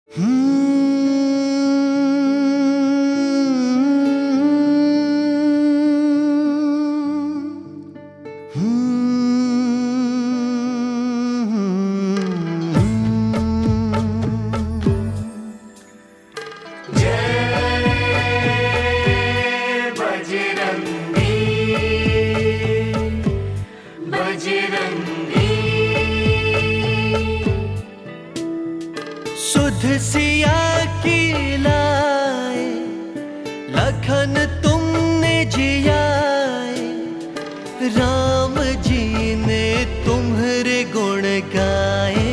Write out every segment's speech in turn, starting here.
सुध सिया की लाए, लखन तुमने जियाए, राम जी ने तुम्हारे गुण गाए।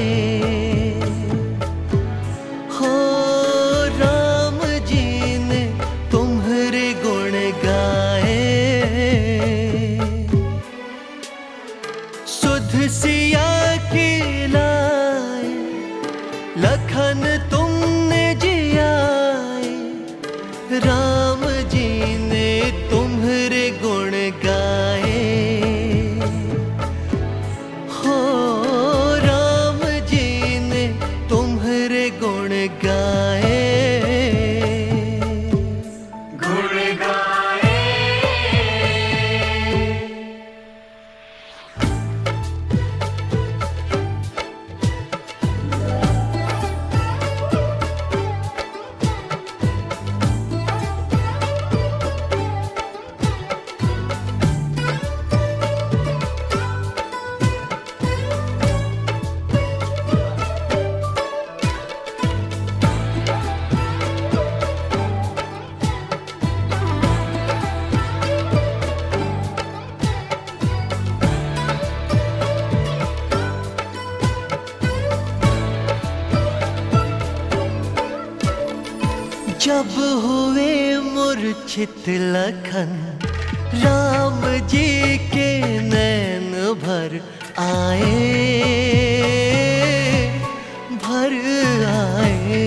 हो राम जी ने तुम्हारे गुण गाए। सुध सिया की लाए, लखन तुमने जियाए, राम जी ने तुम्हारे गुण गाए। हो राम जी ने तुम्हारे गुण गाए। जब हुए मूर्छित लखन, राम जी के नैन भर आए, भर आए।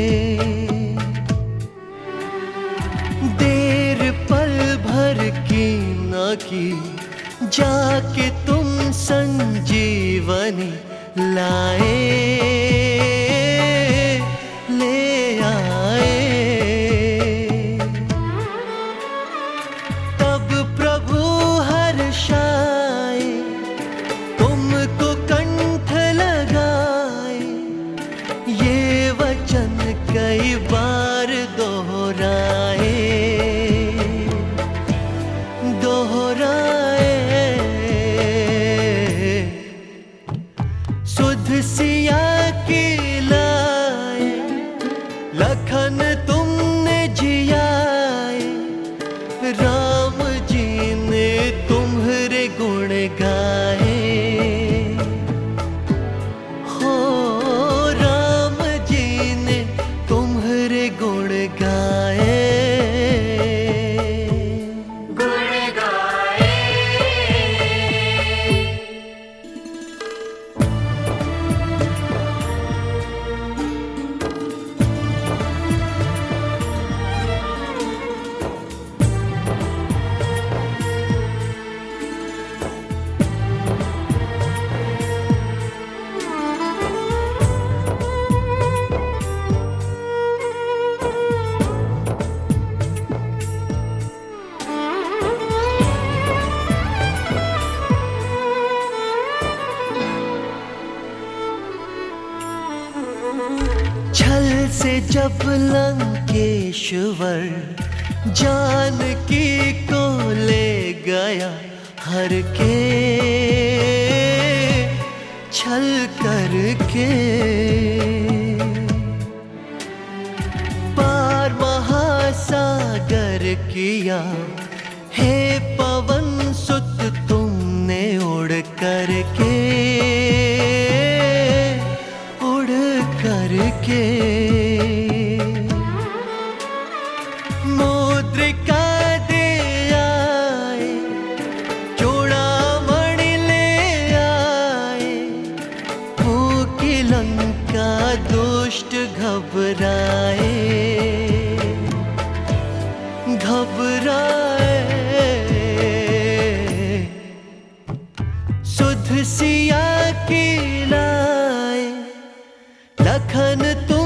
देर पल भर की न की, जाके तुम संजीवनी लाए, ले आए। कई बार दोहराए, दोहराए। सुध सिया की लाए, लखन तुमने जियाए, राम जी ने तुम्हारे गुण गाए। गुण गाए, गुण गाए। छल से जब लंकेश्वर जानकी को ले गया हर के, छल करके पार महासागर किया। हे पवन सुत तुमने उड़ करके, उड़ करके मुद्रिका दे आए, चूड़ामणि ले आए। भूखी लंका दुष्ट घबराए, घबराए। सुध सिया की लाए, लखन तुम